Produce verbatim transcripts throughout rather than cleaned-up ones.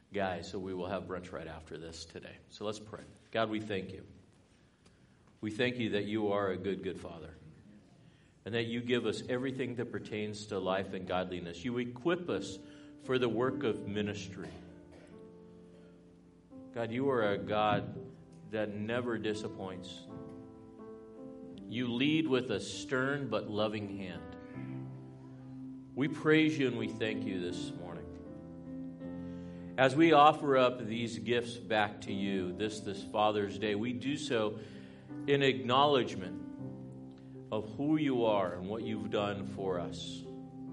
guys, so we will have brunch right after this today. So let's pray. God, we thank you. We thank you that you are a good, good Father, and that you give us everything that pertains to life and godliness. You equip us for the work of ministry. God, you are a God that never disappoints. You lead with a stern but loving hand. We praise you and we thank you this morning. As we offer up these gifts back to you this, this Father's Day, we do so in acknowledgement of who you are and what you've done for us.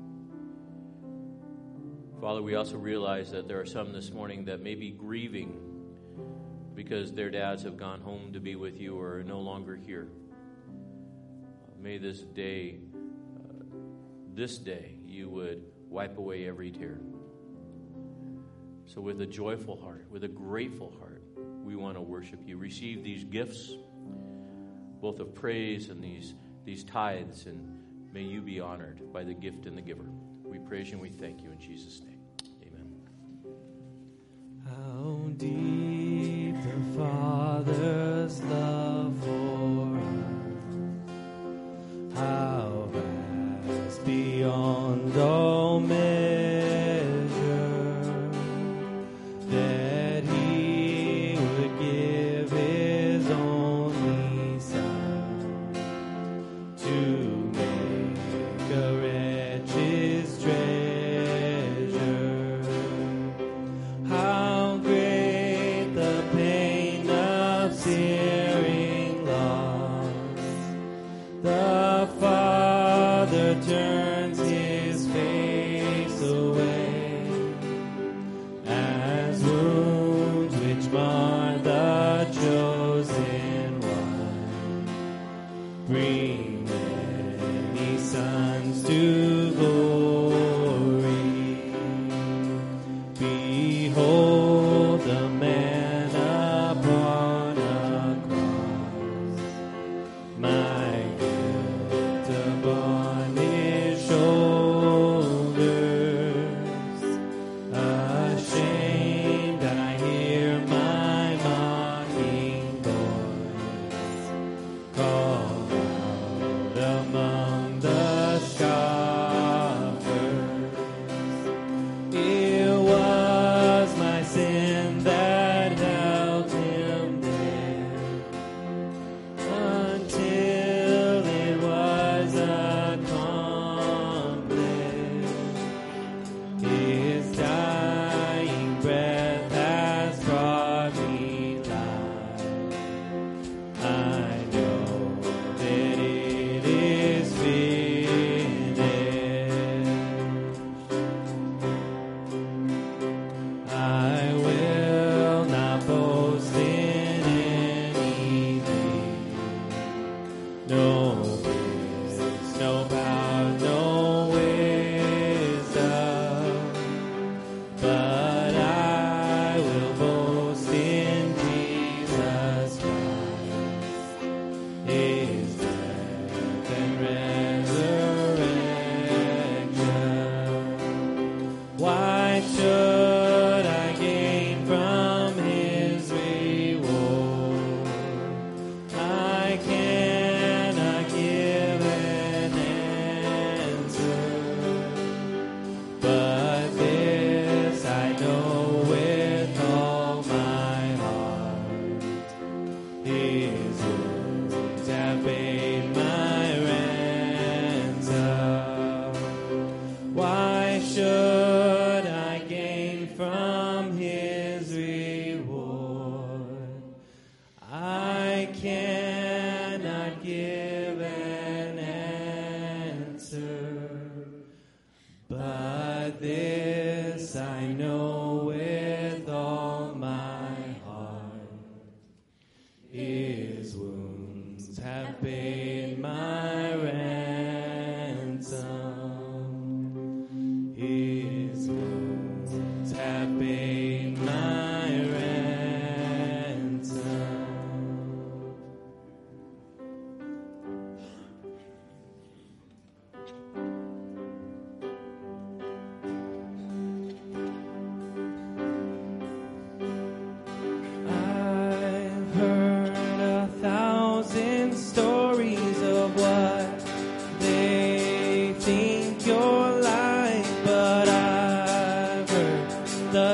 Father, we also realize that there are some this morning that may be grieving because their dads have gone home to be with you or are no longer here. May this day, uh, this day, you would wipe away every tear. So with a joyful heart, with a grateful heart, we want to worship you. Receive these gifts, both of praise and these, these tithes, and may you be honored by the gift and the giver. We praise you and we thank you in Jesus' name. Amen. How deep the Father's love for us, how vast beyond all measure, that He would give His only Son to make a wretch's treasure.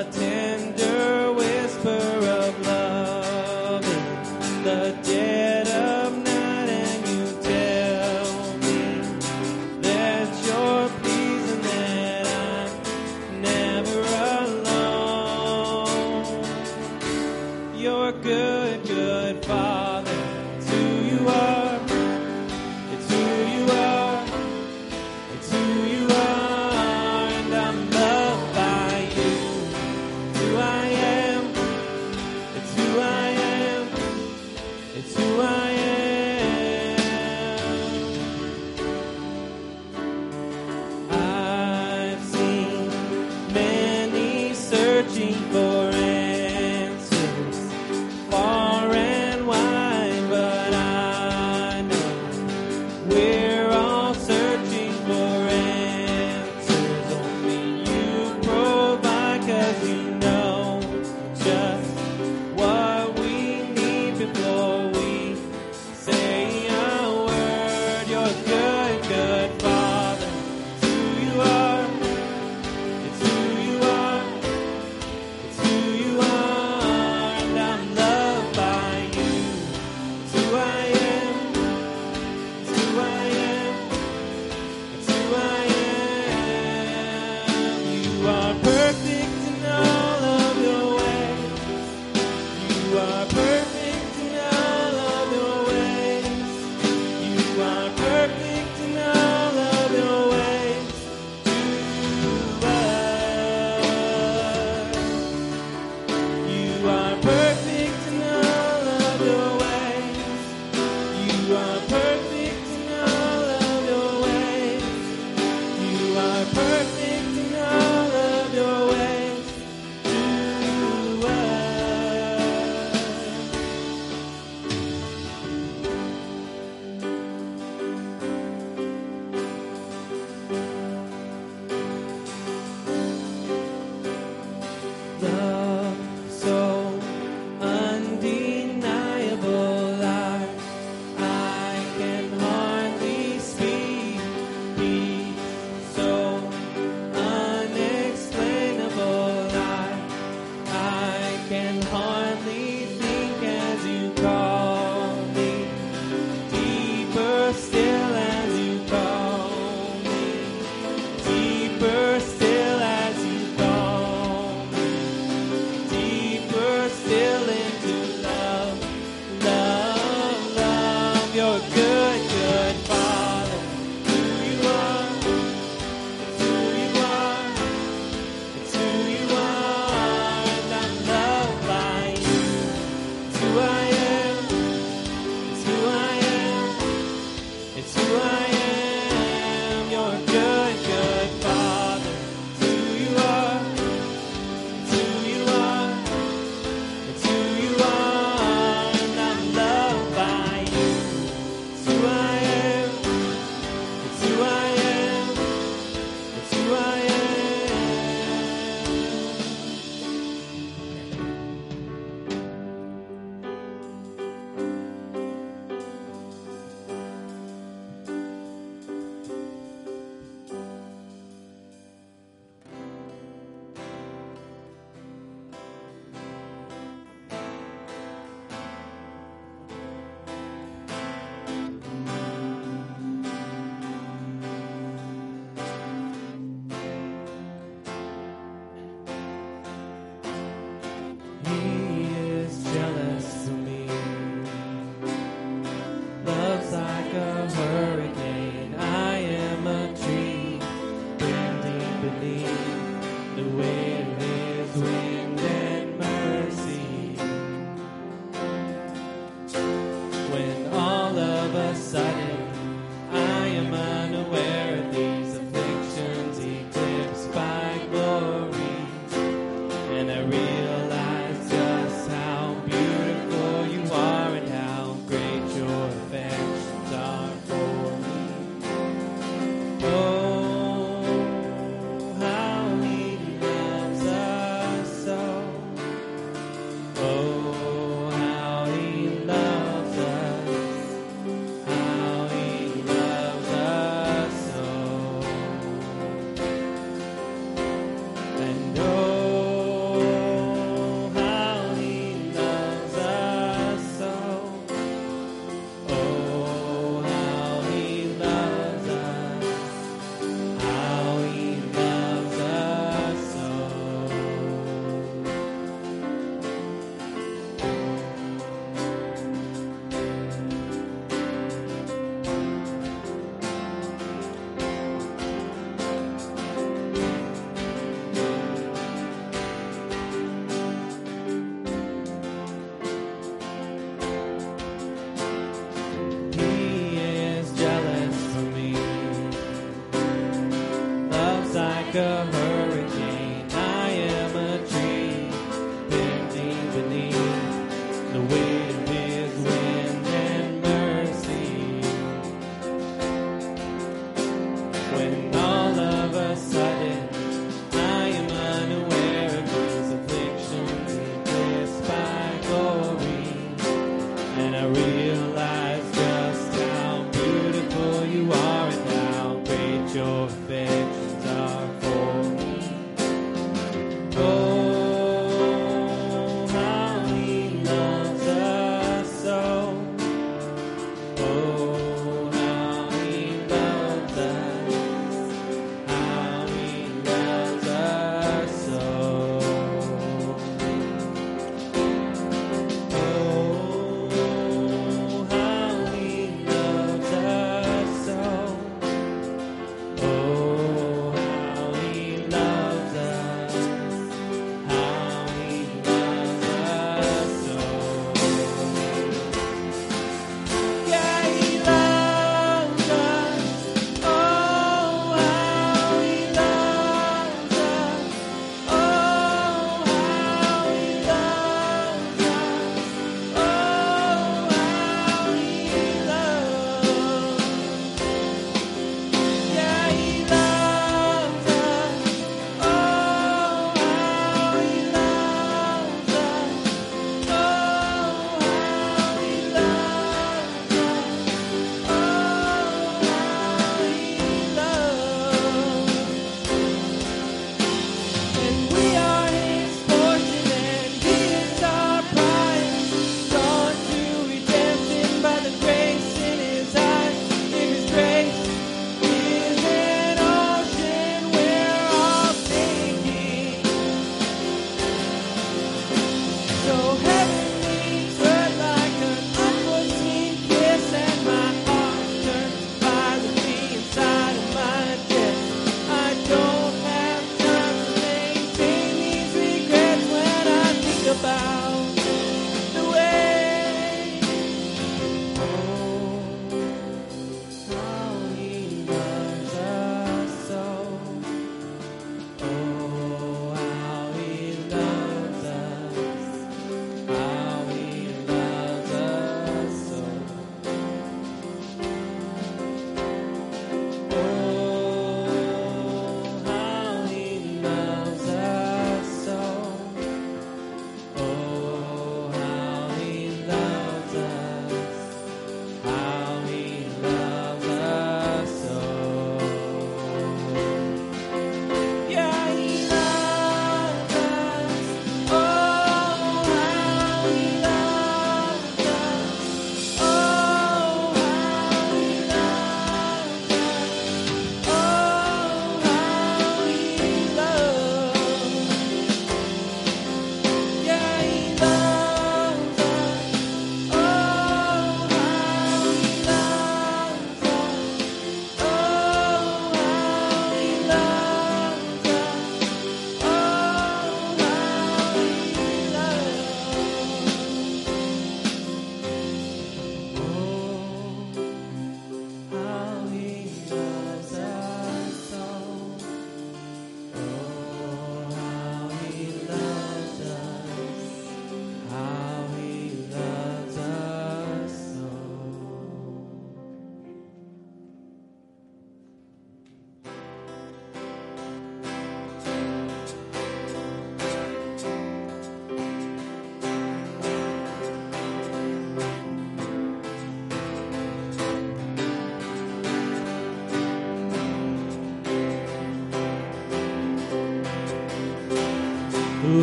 the tender whisper of love in the dead of night, and you tell me that you're pleased and that I'm never alone. You're a good, good Father. It's who you are. It's who you are. It's who you are, and I'm loved by you. It's who I am. It's who I am. It's who I am. I've seen many searching for answers far and wide, but I know we're all searching for answers. Only you provide, 'cause you know just what we need before we say a word. You're a good, good Father. It's who you are. It's who you are. It's who you are, and I'm loved by you. It's who I am. It's who I am. It's who I am. You are perfect in all of your ways. You are perfect in all of your ways. You are perfect in all of your ways to us. You are perfect in all of your ways. You are perfect in all of your ways. You are perfect in all of your ways to us. Love so undeniable, I, I can hardly speak. Peace so unexplainable, I, I can hardly think as you call me. Deeper still as you call me. Deeper still as you call me. Deeper still into love, love, love. You're a good, good Father. It's who you are. It's who you are. It's who you are, and I'm loved by you.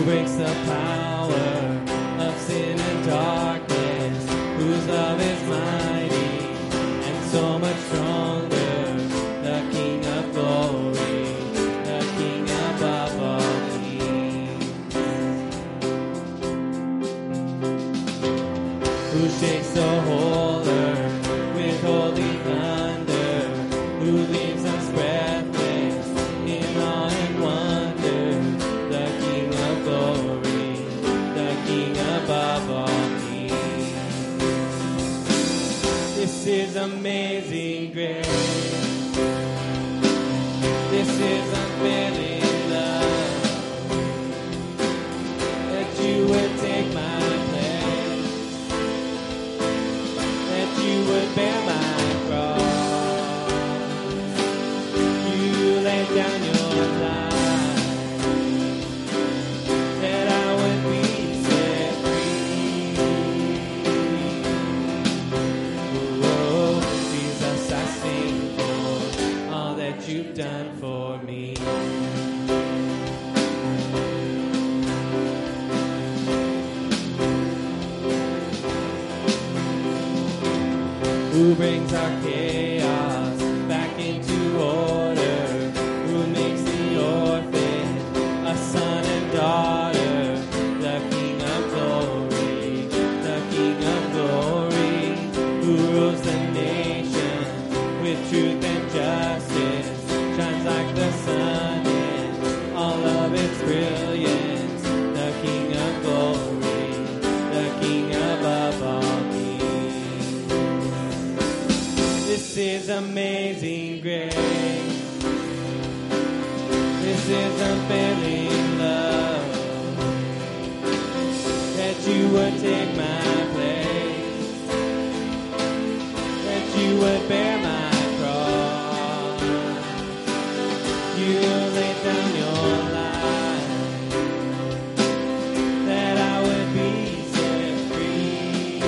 breaks the power of sin and darkness, whose love is mighty and so much stronger, the King of glory, the King above all kings, who shakes the whole earth with holy thunder, who leaves us breathless in awe and wonder, the King of glory, the King above all kings. This is amazing grace. This is unfailing love, that you would take my place, that you would bear my cross. You laid down your life, that I would be set free. Oh, Jesus, I sing for all that you've done for me. Who brings our chaos back into order, who makes the orphan a son and daughter, the King of glory, the King of glory, who rules the nation with truth and justice, shines like the sun in all of its brilliance, the King of glory, the King above all kings. This is amazing grace. This is unfailing love, that you would take my place, that you would bear my cross. You laid down your life, that I would be set free.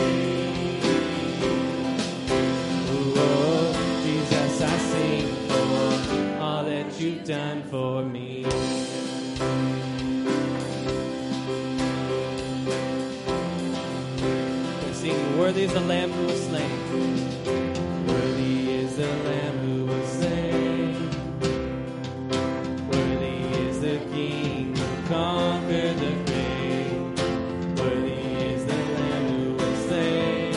Oh, Jesus, I sing for all that you've done for me. We're singing, worthy is the Lamb who was slain. Worthy is the Lamb who was slain. Worthy is the King who conquered the grave. Worthy is the Lamb who was slain.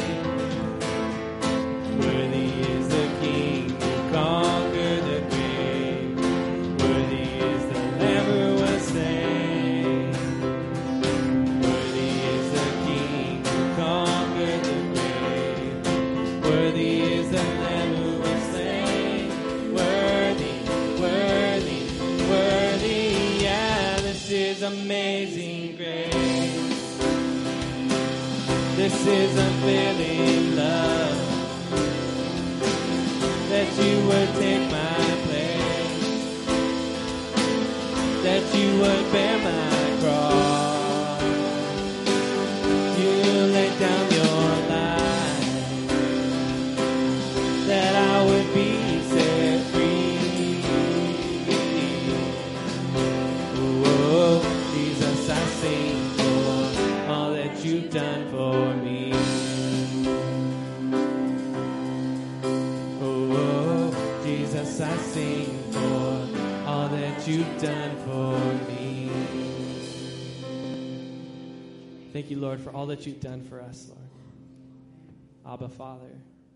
Worthy is the King who conquered the grave. Worthy is the Lamb who was slain. Worthy is the King who conquered the grave. Worthy is the Lamb who was slain. Worthy, worthy, worthy. Yeah, this is amazing grace. This is unfailing love, that you would take my place, that you would bear my cross. You laid down your life, that I would be set free. Oh, Jesus, I sing for all that you've done for me. Oh, Jesus, I sing for all that you've done for me. Thank you, Lord, for all that you've done for us, Lord. Abba, Father,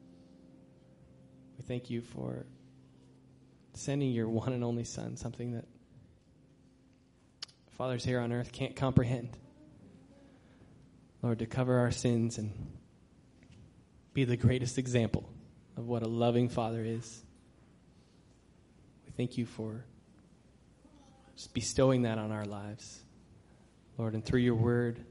we thank you for sending your one and only Son, something that fathers here on earth can't comprehend. Lord, to cover our sins and be the greatest example of what a loving Father is. We thank you for just bestowing that on our lives, Lord, and through your word,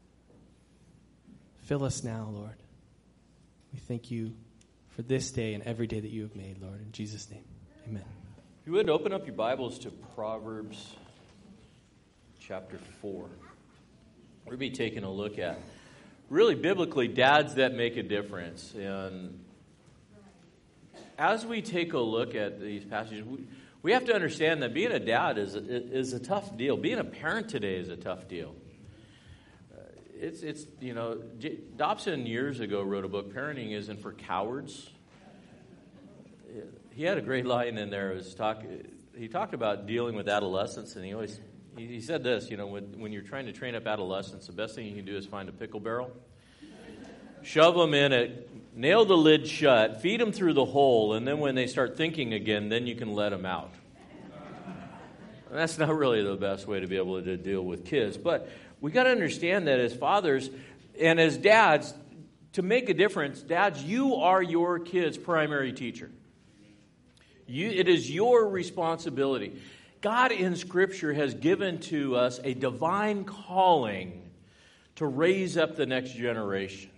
fill us now, Lord. We thank you for this day and every day that you have made, Lord. In Jesus' name, amen. If you would, open up your Bibles to Proverbs chapter four. We'll be taking a look at, really biblically, dads that make a difference. And as we take a look at these passages, we, We have to understand that being a dad is a, is a tough deal. Being a parent today is a tough deal. Uh, it's, it's you know, J- Dobson years ago wrote a book, Parenting Isn't for Cowards. He had a great line in there. It was talk, he talked about dealing with adolescence, and he always he, he said this, you know, when, when you're trying to train up adolescents, the best thing you can do is find a pickle barrel, shove them in it, nail the lid shut, feed them through the hole, and then when they start thinking again, then you can let them out. And that's not really the best way to be able to deal with kids. But we got to understand that as fathers and as dads, to make a difference, dads, you are your kids' primary teacher. You, it is your responsibility. God in Scripture has given to us a divine calling to raise up the next generation.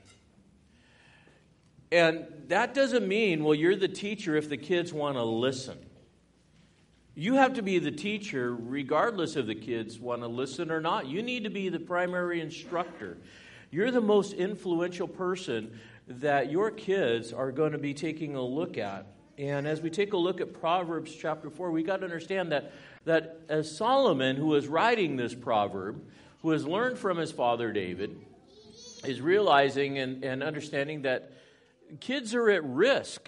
And that doesn't mean, well, you're the teacher if the kids want to listen. You have to be the teacher regardless if the kids want to listen or not. You need to be the primary instructor. You're the most influential person that your kids are going to be taking a look at. And as we take a look at Proverbs chapter four, we got to understand that, that as Solomon, who is writing this proverb, who has learned from his father David, is realizing and, and understanding that kids are at risk.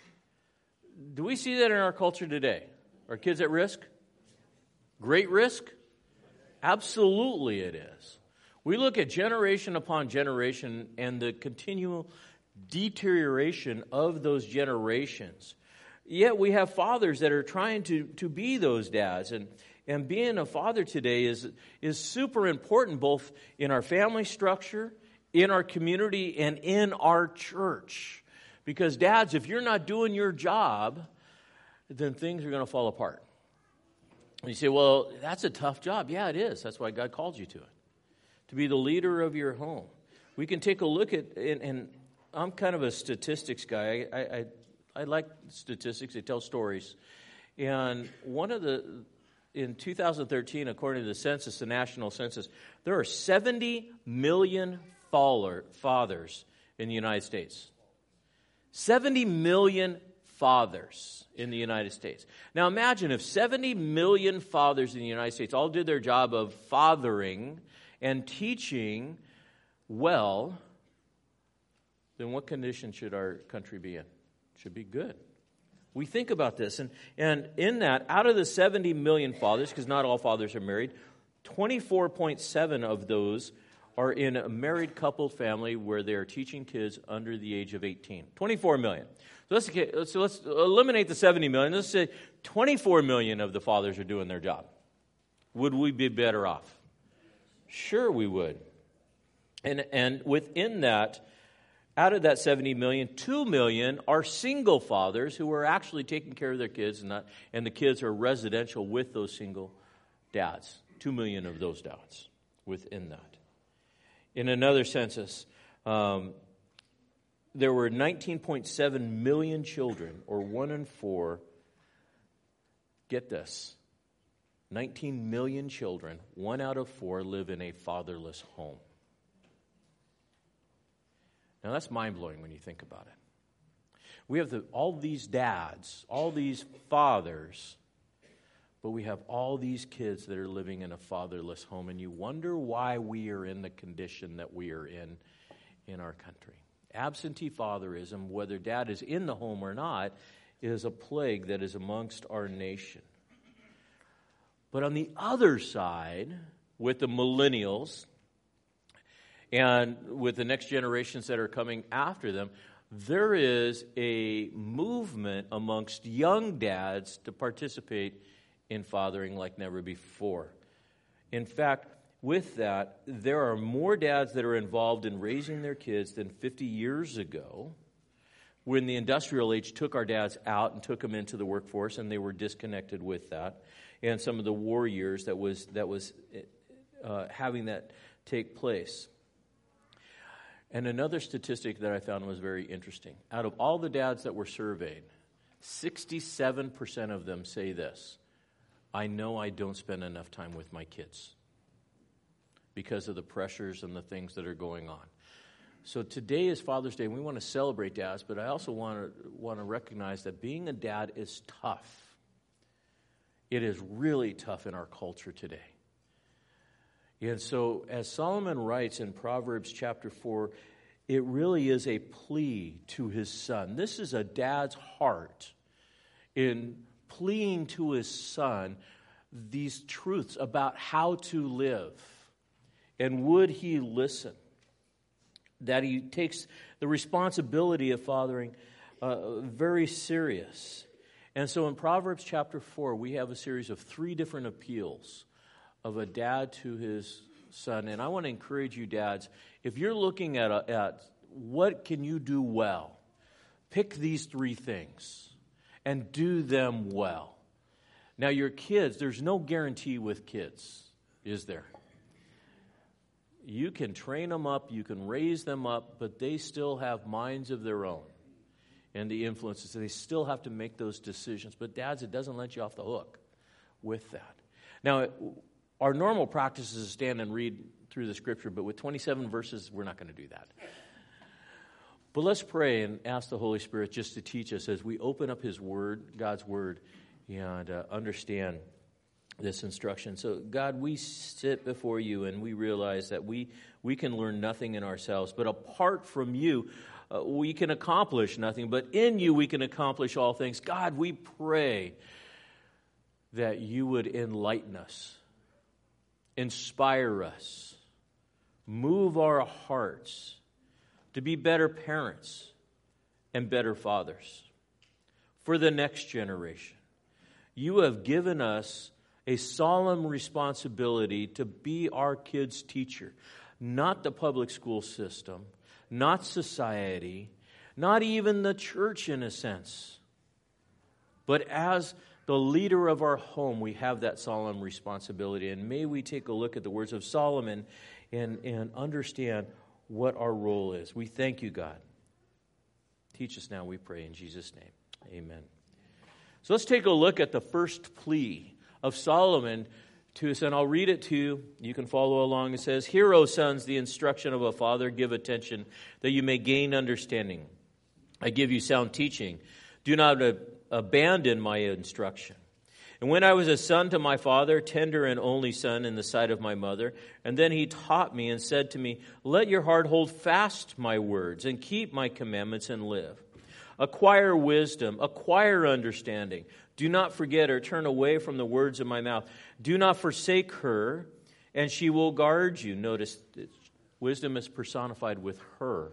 Do we see that in our culture today? Are kids at risk? Great risk? Absolutely it is. We look at generation upon generation and the continual deterioration of those generations. Yet we have fathers that are trying to, to be those dads. And, and being a father today is, is super important both in our family structure, in our community, and in our church. Because dads, if you're not doing your job, then things are going to fall apart. And you say, well, that's a tough job. Yeah, it is. That's why God called you to it. To be the leader of your home. We can take a look at, and, and I'm kind of a statistics guy. I, I, I like statistics. They tell stories. And one of the, in two thousand thirteen, according to the census, the national census, there are seventy million father, fathers in the United States. seventy million fathers in the United States. Now imagine if seventy million fathers in the United States all did their job of fathering and teaching well, then what condition should our country be in? It should be good. We think about this, and, and in that, out of the seventy million fathers, because not all fathers are married, twenty-four point seven of those are in a married couple family where they are teaching kids under the age of eighteen. twenty-four million. So let's, so let's eliminate the seventy million. Let's say twenty-four million of the fathers are doing their job. Would we be better off? Sure we would. And, and within that, out of that seventy million, two million are single fathers who are actually taking care of their kids, and, not, and the kids are residential with those single dads. two million of those dads within that. In another census, um, there were nineteen point seven million children, or one in four. Get this. nineteen million children, one out of four, live in a fatherless home. Now that's mind-blowing when you think about it. We have the, all these dads, all these fathers, but we have all these kids that are living in a fatherless home, and you wonder why we are in the condition that we are in in our country. Absentee fatherism, whether dad is in the home or not, is a plague that is amongst our nation. But on the other side, with the millennials and with the next generations that are coming after them, there is a movement amongst young dads to participate in fathering like never before. In fact, with that, there are more dads that are involved in raising their kids than fifty years ago, when the industrial age took our dads out and took them into the workforce, and they were disconnected with that, and some of the war years that was that was uh, having that take place. And another statistic that I found was very interesting. Out of all the dads that were surveyed, sixty-seven percent of them say this: I know I don't spend enough time with my kids because of the pressures and the things that are going on. So today is Father's Day, and we want to celebrate dads, but I also want to want to recognize that being a dad is tough. it is really tough in our culture today. And so, as Solomon writes in Proverbs chapter four, it really is a plea to his son. This is a dad's heart in pleading to his son these truths about how to live. And would he listen? That he takes the responsibility of fathering uh, very serious. And so in Proverbs chapter four, we have a series of three different appeals of a dad to his son. And I want to encourage you, dads, if you're looking at, a, at what can you do well, pick these three things and do them well. Now, your kids, there's no guarantee with kids, is there? You can train them up, you can raise them up, but they still have minds of their own and the influences. They still have to make those decisions. But dads, it doesn't let you off the hook with that. Now, our normal practice is to stand and read through the scripture, but with twenty-seven verses, we're not going to do that. But let's pray and ask the Holy Spirit just to teach us as we open up His Word, God's Word, and uh, understand this instruction. So, God, we sit before you and we realize that we, we can learn nothing in ourselves, but apart from you, uh, we can accomplish nothing, but in you we can accomplish all things. God, we pray that you would enlighten us, inspire us, move our hearts to be better parents and better fathers for the next generation. You have given us a solemn responsibility to be our kids' teacher, not the public school system, not society, not even the church in a sense. But as the leader of our home, we have that solemn responsibility. And may we take a look at the words of Solomon and, and understand what our role is. We thank you, God. Teach us now, we pray in Jesus' name. Amen. So let's take a look at the first plea of Solomon to us, and I'll read it to you. You can follow along. It says, "Hear, O sons, the instruction of a father. Give attention, that you may gain understanding. I give you sound teaching. Do not ab- abandon my instruction. And when I was a son to my father, tender and only son in the sight of my mother, and then he taught me and said to me, let your heart hold fast my words and keep my commandments and live. Acquire wisdom, acquire understanding. Do not forget or turn away from the words of my mouth. Do not forsake her, and she will guard you." Notice, wisdom is personified with her.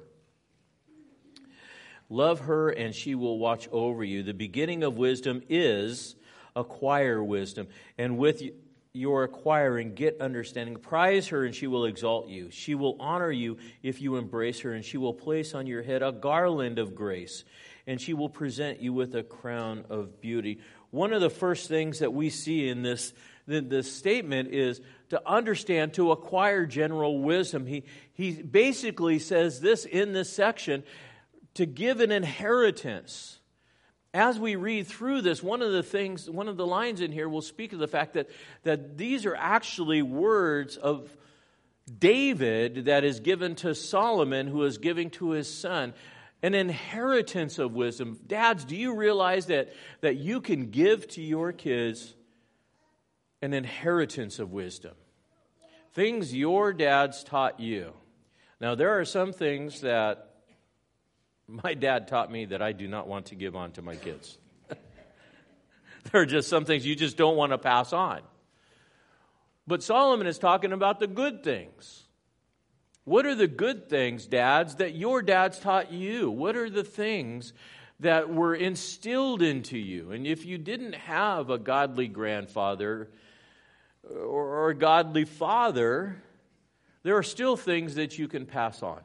"Love her, and she will watch over you. The beginning of wisdom is acquire wisdom, and with your acquiring, get understanding. Prize her, and she will exalt you. She will honor you if you embrace her, and she will place on your head a garland of grace, and she will present you with a crown of beauty." One of the first things that we see in this, this statement is to understand, to acquire general wisdom. He, he basically says this in this section, to give an inheritance. As we read through this, one of the things, one of the lines in here will speak of the fact that, that these are actually words of David that is given to Solomon, who is giving to his son. An inheritance of wisdom. Dads, do you realize that, that you can give to your kids an inheritance of wisdom? Things your dads taught you. Now, there are some things that my dad taught me that I do not want to give on to my kids. There are just some things you just don't want to pass on. But Solomon is talking about the good things. What are the good things, dads, that your dads taught you? What are the things that were instilled into you? And if you didn't have a godly grandfather or a godly father, there are still things that you can pass on.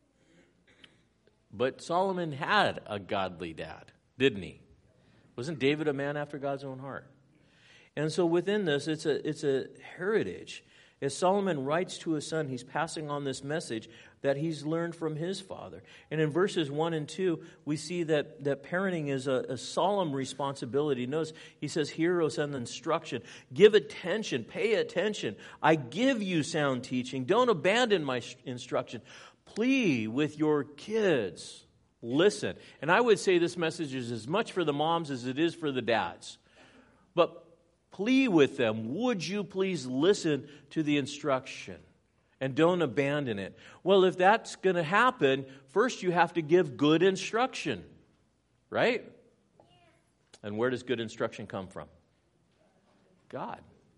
But Solomon had a godly dad, didn't he? Wasn't David a man after God's own heart? And so within this, it's a it's a heritage. As Solomon writes to his son, he's passing on this message that he's learned from his father. And in verses one and two, we see that, that parenting is a, a solemn responsibility. Notice he says, "Hear, O son, the instruction. Give attention. Pay attention. I give you sound teaching. Don't abandon my instruction. Plea with your kids. Listen." And I would say this message is as much for the moms as it is for the dads. But Plea with them, would you please listen to the instruction and don't abandon it? Well, if that's going to happen, first you have to give good instruction, right? And where does good instruction come from? God.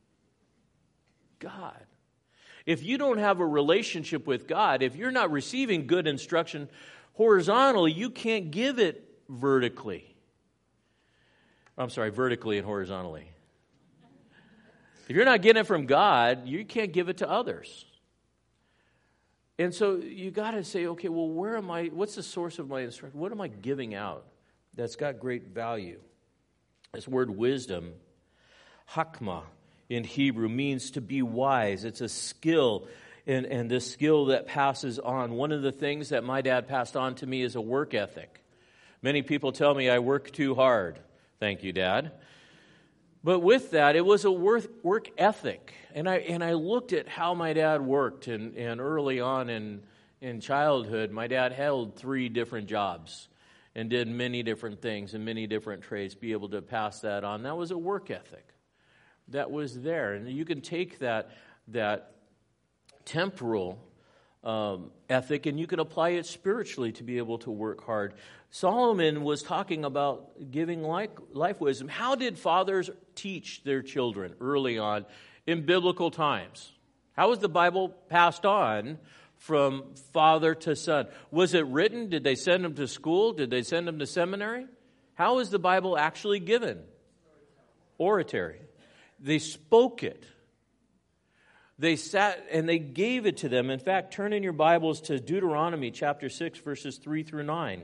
God. If you don't have a relationship with God, if you're not receiving good instruction horizontally, you can't give it vertically. I'm sorry, vertically and horizontally. If you're not getting it from God, you can't give it to others. And so you got to say, okay, well, where am I? What's the source of my instruction? What am I giving out that's got great value? This word wisdom, hakma, in Hebrew means to be wise. It's a skill, and, and this skill that passes on. One of the things that my dad passed on to me is a work ethic. Many people tell me I work too hard. Thank you, Dad. But with that, it was a work, work ethic. And I and I looked at how my dad worked, and, and early on in, in childhood, my dad held three different jobs and did many different things and many different trades, be able to pass that on. That was a work ethic that was there. And you can take that, that temporal um, ethic and you can apply it spiritually to be able to work hard. Solomon was talking about giving life, life wisdom. How did fathers teach their children early on in biblical times? How was the Bible passed on from father to son? Was it written? Did they send them to school? Did they send them to seminary? How was the Bible actually given? Oratory. They spoke it. They sat and they gave it to them. In fact, turn in your Bibles to Deuteronomy chapter six, verses three through nine.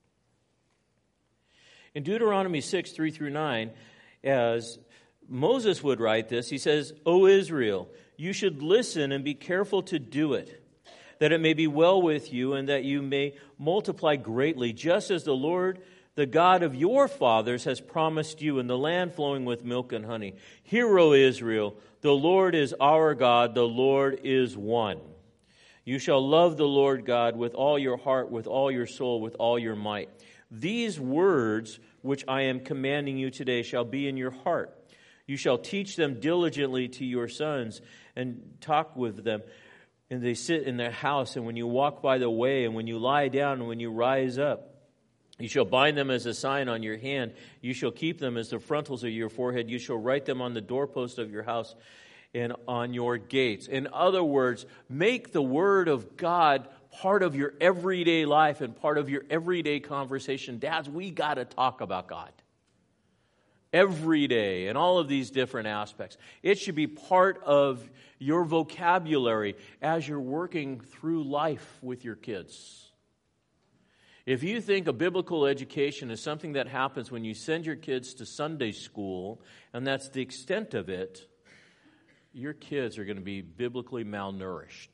In Deuteronomy six, three through nine, as Moses would write this, he says, O Israel, you should listen and be careful to do it, that it may be well with you and that you may multiply greatly, just as the Lord, the God of your fathers, has promised you in the land flowing with milk and honey. Hear, O Israel, the Lord is our God, the Lord is one. You shall love the Lord God with all your heart, with all your soul, with all your might. These words which I am commanding you today shall be in your heart. You shall teach them diligently to your sons and talk with them. And they sit in their house, and when you walk by the way, and when you lie down, and when you rise up, you shall bind them as a sign on your hand. You shall keep them as the frontals of your forehead. You shall write them on the doorpost of your house and on your gates. In other words, make the word of God part of your everyday life and part of your everyday conversation. Dads, we got to talk about God every day in all of these different aspects. It should be part of your vocabulary as you're working through life with your kids. If you think a biblical education is something that happens when you send your kids to Sunday school, and that's the extent of it, your kids are going to be biblically malnourished.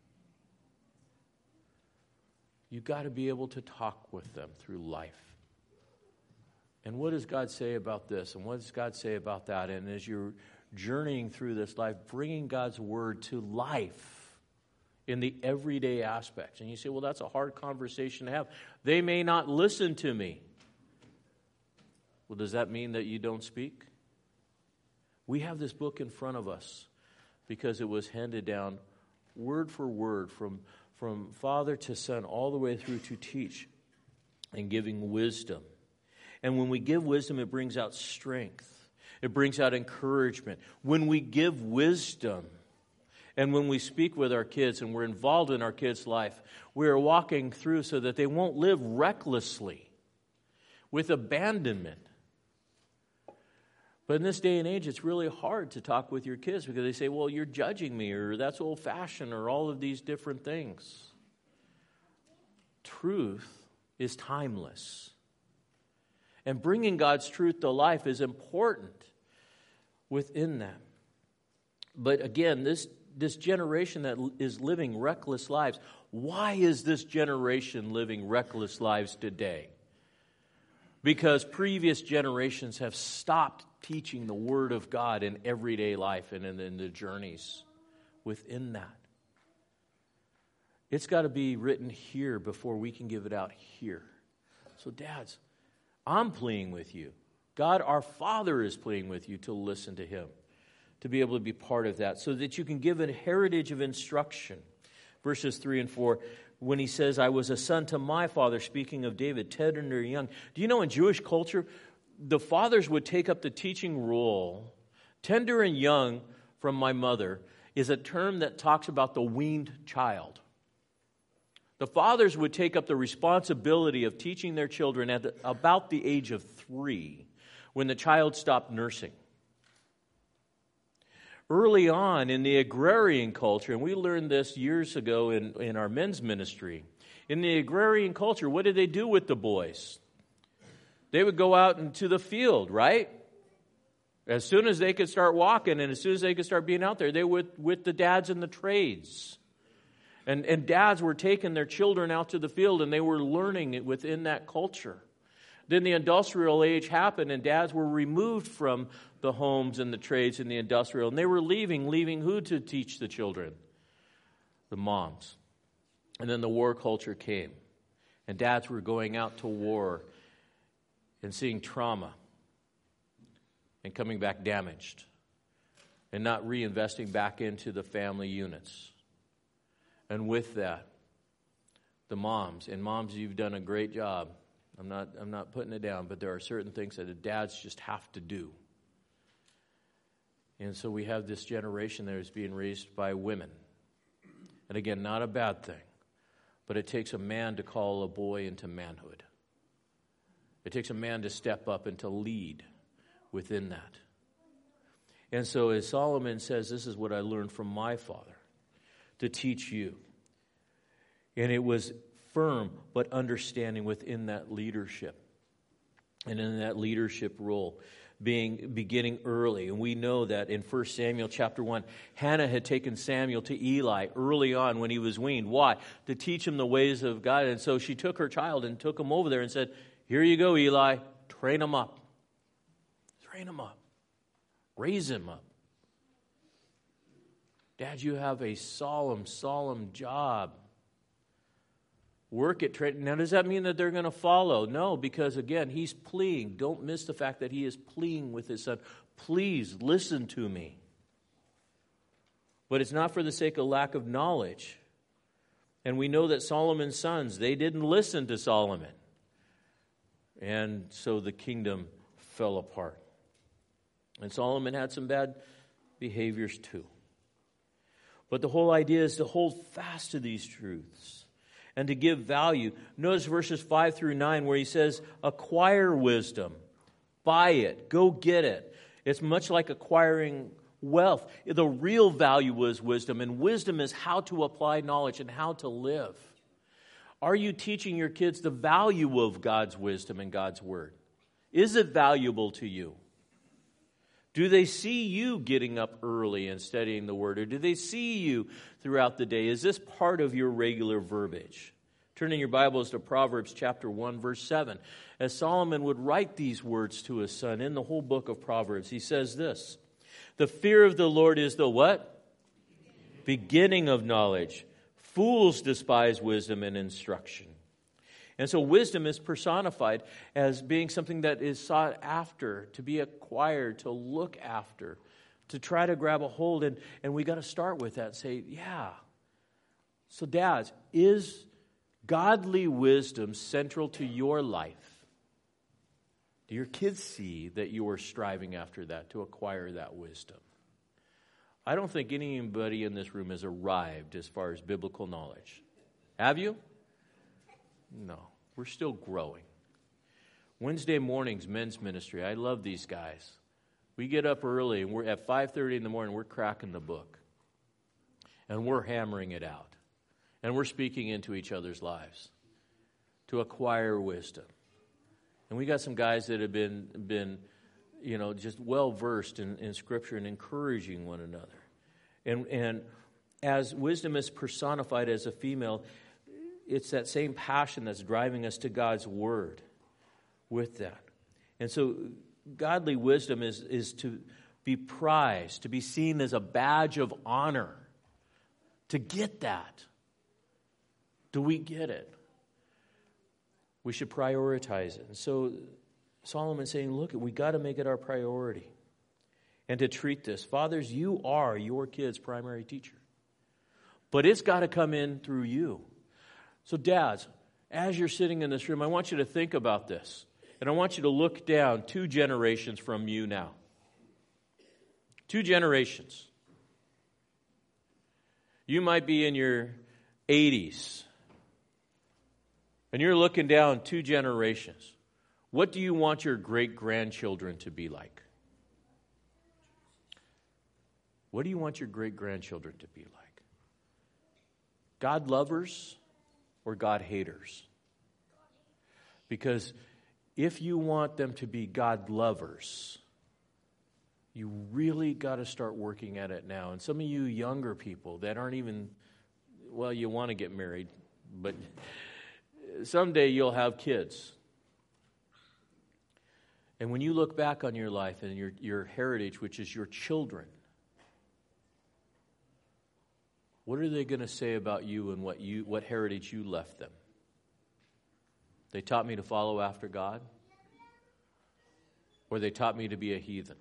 You've got to be able to talk with them through life. And what does God say about this? And what does God say about that? And as you're journeying through this life, bringing God's word to life in the everyday aspects. And you say, well, that's a hard conversation to have. They may not listen to me. Well, does that mean that you don't speak? We have this book in front of us because it was handed down word for word from, from father to son all the way through to teach and giving wisdom. And when we give wisdom, it brings out strength. It brings out encouragement. When we give wisdom, and when we speak with our kids and we're involved in our kids' life, we are walking through so that they won't live recklessly with abandonment. But in this day and age, it's really hard to talk with your kids because they say, well, you're judging me, or that's old-fashioned, or all of these different things. Truth is timeless. And bringing God's truth to life is important within that. But again, this This generation that is living reckless lives, why is this generation living reckless lives today? Because previous generations have stopped teaching the Word of God in everyday life and in, in the journeys within that. It's got to be written here before we can give it out here. So dads, I'm pleading with you. God, our Father, is pleading with you to listen to him, to be able to be part of that, so that you can give a heritage of instruction. Verses three and four, when he says, I was a son to my father, speaking of David, tender and young. Do you know in Jewish culture, the fathers would take up the teaching role? Tender and young from my mother is a term that talks about the weaned child. The fathers would take up the responsibility of teaching their children at the, about the age of three, when the child stopped nursing. Early on in the agrarian culture, and we learned this years ago in, in our men's ministry, in the agrarian culture, what did they do with the boys? They would go out into the field, right? As soon as they could start walking and as soon as they could start being out there, they were with, with the dads in the trades. And, and dads were taking their children out to the field and they were learning it within that culture. Then the industrial age happened and dads were removed from the homes and the trades and the industrial. And they were leaving, leaving who to teach the children? The moms. And then the war culture came. And dads were going out to war and seeing trauma and coming back damaged and not reinvesting back into the family units. And with that, the moms, and moms, you've done a great job. I'm not, I'm not putting it down, but there are certain things that the dads just have to do. And so we have this generation that is being raised by women. And again, not a bad thing, but it takes a man to call a boy into manhood. It takes a man to step up and to lead within that. And so as Solomon says, this is what I learned from my father, to teach you. And it was firm but understanding within that leadership. And in that leadership role, being beginning early. And we know that in First Samuel chapter one, Hannah had taken Samuel to Eli early on when he was weaned. Why? To teach him the ways of God. And so she took her child and took him over there and said, here you go, Eli, train him up. Train him up. Raise him up. Dad, you have a solemn, solemn job. Work at training. Now, does that mean that they're going to follow? No, because again, he's pleading. Don't miss the fact that he is pleading with his son. Please listen to me. But it's not for the sake of lack of knowledge. And we know that Solomon's sons, they didn't listen to Solomon. And so the kingdom fell apart. And Solomon had some bad behaviors too. But the whole idea is to hold fast to these truths and to give value. Notice verses five through nine where he says, acquire wisdom, buy it, go get it. It's much like acquiring wealth. The real value is wisdom, and wisdom is how to apply knowledge and how to live. Are you teaching your kids the value of God's wisdom and God's word? Is it valuable to you? Do they see you getting up early and studying the Word? Or do they see you throughout the day? Is this part of your regular verbiage? Turning your Bibles to Proverbs chapter one, verse seven. As Solomon would write these words to his son in the whole book of Proverbs, he says this, the fear of the Lord is the what? Beginning of knowledge. Fools despise wisdom and instruction. And so wisdom is personified as being something that is sought after, to be acquired, to look after, to try to grab a hold. And, and we got to start with that and say, yeah. So dads, is godly wisdom central to your life? Do your kids see that you are striving after that, to acquire that wisdom? I don't think anybody in this room has arrived as far as biblical knowledge. Have you? No, we're still growing. Wednesday mornings, men's ministry. I love these guys. We get up early, and we're at five thirty in the morning, we're cracking the book. And we're hammering it out. And we're speaking into each other's lives to acquire wisdom. And we got some guys that have been, been you know, just well-versed in, in Scripture and encouraging one another. And, and as wisdom is personified as a female, it's that same passion that's driving us to God's Word with that. And so godly wisdom is, is to be prized, to be seen as a badge of honor. To get that. Do we get it? We should prioritize it. And so Solomon's saying, look, we got to make it our priority. And to treat this. Fathers, you are your kid's primary teacher. But it's got to come in through you. So dads, as you're sitting in this room, I want you to think about this. And I want you to look down two generations from you now. Two generations. You might be in your eighties. And you're looking down two generations. What do you want your great-grandchildren to be like? What do you want your great-grandchildren to be like? God lovers or God haters? Because if you want them to be God lovers, you really got to start working at it now. And some of you younger people that aren't even, well, you want to get married, but someday you'll have kids. And when you look back on your life and your, your heritage, which is your children, what are they going to say about you and what you what heritage you left them? They taught me to follow after God, or they taught me to be a heathen.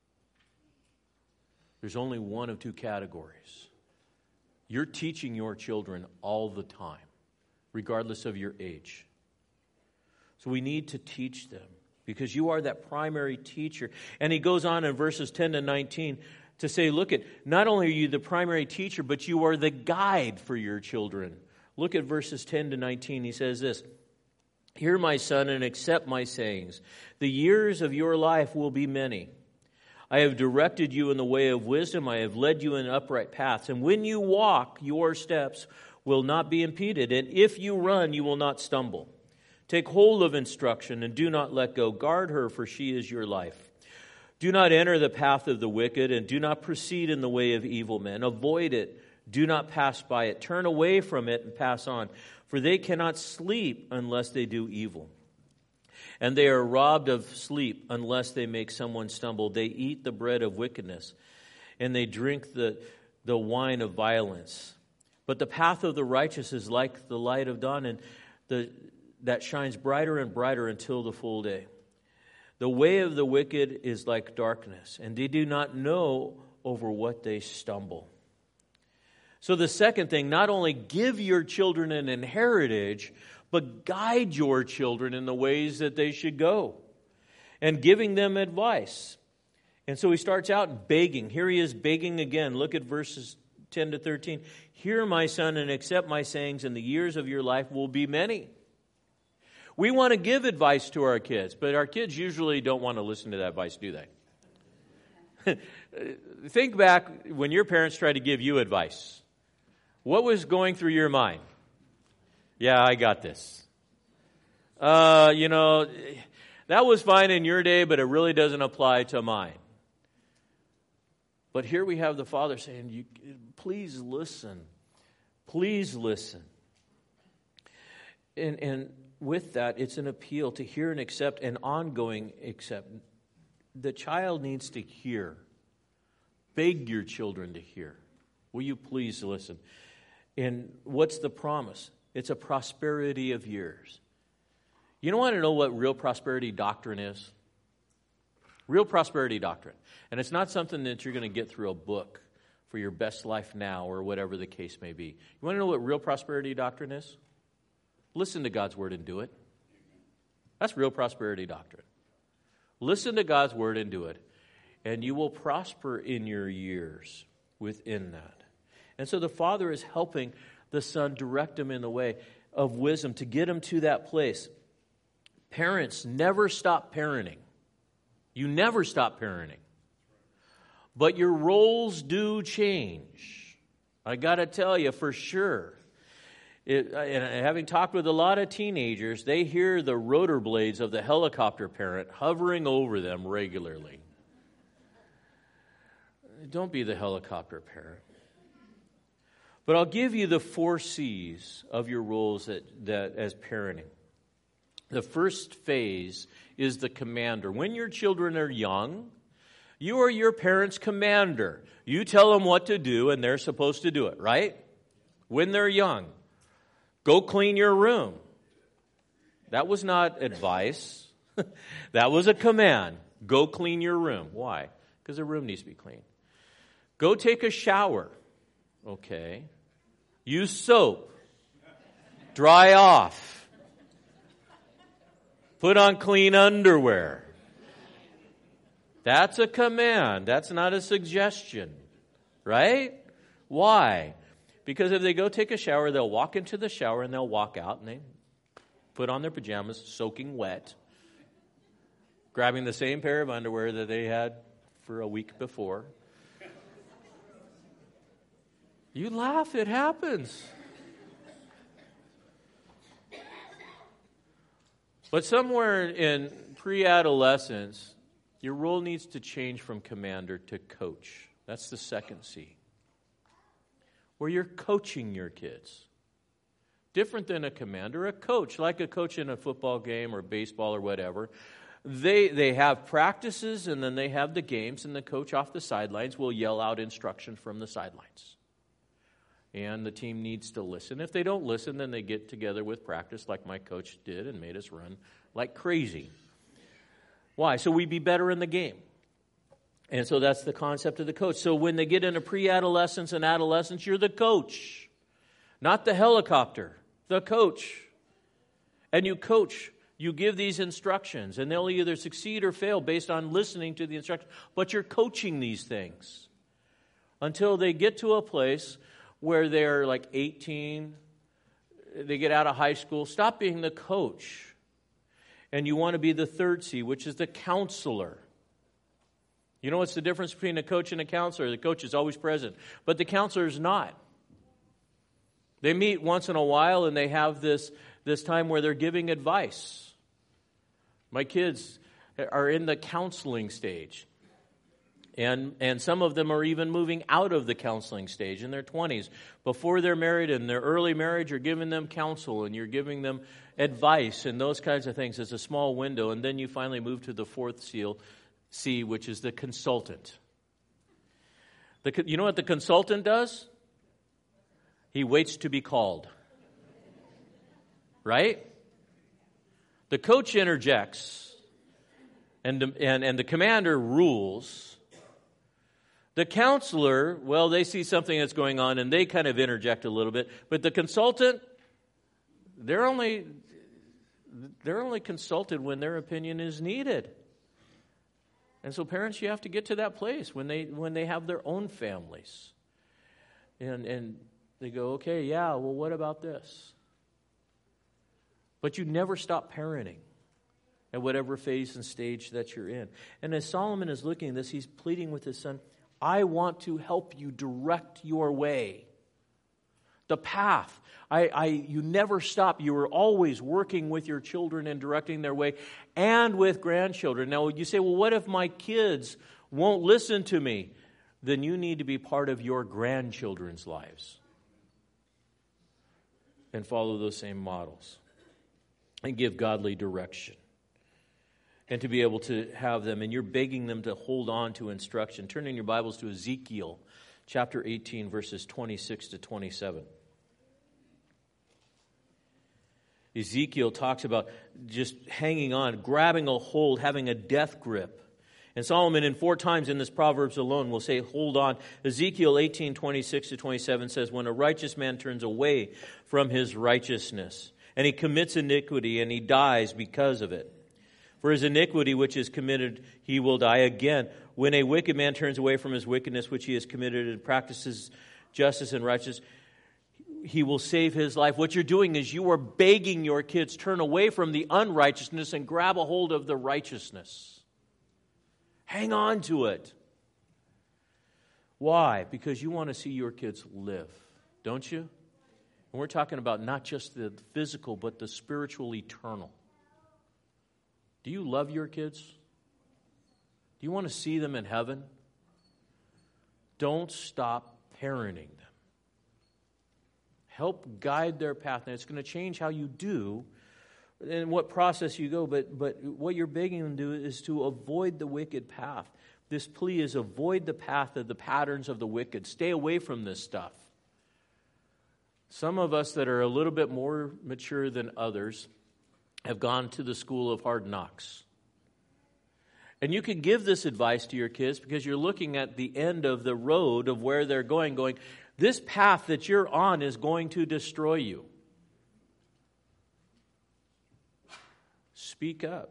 There's only one of two categories. You're teaching your children all the time, regardless of your age. So we need to teach them, because you are that primary teacher. And he goes on in verses ten to nineteen to say, look at, not only are you the primary teacher, but you are the guide for your children. Look at verses ten to nineteen. He says this, hear my son and accept my sayings. The years of your life will be many. I have directed you in the way of wisdom. I have led you in upright paths. And when you walk, your steps will not be impeded. And if you run, you will not stumble. Take hold of instruction and do not let go. Guard her, for she is your life. Do not enter the path of the wicked, and do not proceed in the way of evil men. Avoid it. Do not pass by it. Turn away from it and pass on, for they cannot sleep unless they do evil. And they are robbed of sleep unless they make someone stumble. They eat the bread of wickedness, and they drink the, the wine of violence. But the path of the righteous is like the light of dawn, and the, that shines brighter and brighter until the full day. The way of the wicked is like darkness, and they do not know over what they stumble. So the second thing, not only give your children an inheritance, but guide your children in the ways that they should go, and giving them advice. And so he starts out begging. Here he is begging again. Look at verses ten to thirteen. Hear, my son, and accept my sayings, and the years of your life will be many. We want to give advice to our kids, but our kids usually don't want to listen to that advice, do they? Think back when your parents tried to give you advice. What was going through your mind? Yeah, I got this. Uh, you know, that was fine in your day, but it really doesn't apply to mine. But here we have the Father saying, "You, please listen. Please listen." And, and with that, it's an appeal to hear and accept, and ongoing accept. The child needs to hear. Beg your children to hear. Will you please listen? And what's the promise? It's a prosperity of years. You don't want to know what real prosperity doctrine is? Real prosperity doctrine. And it's not something that you're going to get through a book for your best life now or whatever the case may be. You want to know what real prosperity doctrine is? Listen to God's word and do it. That's real prosperity doctrine. Listen to God's word and do it. And you will prosper in your years within that. And so the Father is helping the Son direct him in the way of wisdom to get him to that place. Parents, never stop parenting. You never stop parenting. But your roles do change. I got to tell you for sure. It, and having talked with a lot of teenagers, they hear the rotor blades of the helicopter parent hovering over them regularly. Don't be the helicopter parent. But I'll give you the four C's of your roles that, that as parenting. The first phase is the commander. When your children are young, you are your parent's commander. You tell them what to do, and they're supposed to do it, right? When they're young. Go clean your room. That was not advice. That was a command. Go clean your room. Why? Because the room needs to be clean. Go take a shower. Okay. Use soap. Dry off. Put on clean underwear. That's a command. That's not a suggestion. Right? Why? Because if they go take a shower, they'll walk into the shower and they'll walk out and they put on their pajamas, soaking wet, grabbing the same pair of underwear that they had for a week before. You laugh, it happens. But somewhere in pre-adolescence, your role needs to change from commander to coach. That's the second C. Where you're coaching your kids. Different than a commander, a coach, like a coach in a football game or baseball or whatever. They they have practices and then they have the games, and the coach off the sidelines will yell out instructions from the sidelines. And the team needs to listen. If they don't listen, then they get together with practice like my coach did and made us run like crazy. Why? So we'd be better in the game. And so that's the concept of the coach. So when they get into pre-adolescence and adolescence, you're the coach, not the helicopter, the coach. And you coach, you give these instructions, and they'll either succeed or fail based on listening to the instructions. But you're coaching these things until they get to a place where they're like eighteen, they get out of high school. Stop being the coach. And you want to be the third C, which is the counselor. You know what's the difference between a coach and a counselor? The coach is always present, but the counselor is not. They meet once in a while and they have this, this time where they're giving advice. My kids are in the counseling stage. And and some of them are even moving out of the counseling stage in their twenties. Before they're married, in their early marriage, you're giving them counsel and you're giving them advice and those kinds of things. It's a small window. And then you finally move to the fourth seal, C, which is the consultant. The, you know what the consultant does? He waits to be called. Right? The coach interjects and the, and, and the commander rules. The counselor, well, they see something that's going on and they kind of interject a little bit. But the consultant, they're only they're only consulted when their opinion is needed. And so parents, you have to get to that place when they when they have their own families. And and they go, okay, yeah, well, what about this? But you never stop parenting at whatever phase and stage that you're in. And as Solomon is looking at this, he's pleading with his son, I want to help you direct your way. The path. I, I, you never stop. You are always working with your children and directing their way, and with grandchildren. Now, you say, well, what if my kids won't listen to me? Then you need to be part of your grandchildren's lives and follow those same models and give godly direction. And to be able to have them, and you're begging them to hold on to instruction. Turn in your Bibles to Ezekiel chapter eighteen, verses twenty-six to twenty-seven. Ezekiel talks about just hanging on, grabbing a hold, having a death grip. And Solomon, in four times in this Proverbs alone, will say, hold on. Ezekiel eighteen, twenty-six to twenty-seven says, when a righteous man turns away from his righteousness, and he commits iniquity, and he dies because of it. For his iniquity which is committed, he will die again. When a wicked man turns away from his wickedness which he has committed and practices justice and righteousness, he will save his life. What you're doing is you are begging your kids, turn away from the unrighteousness and grab a hold of the righteousness. Hang on to it. Why? Because you want to see your kids live, don't you? And we're talking about not just the physical, but the spiritual, eternal. Do you love your kids? Do you want to see them in heaven? Don't stop parenting them. Help guide their path. And it's going to change how you do and what process you go. But, but what you're begging them to do is to avoid the wicked path. This plea is avoid the path of the patterns of the wicked. Stay away from this stuff. Some of us that are a little bit more mature than others have gone to the school of hard knocks. And you can give this advice to your kids because you're looking at the end of the road of where they're going, going, this path that you're on is going to destroy you. Speak up.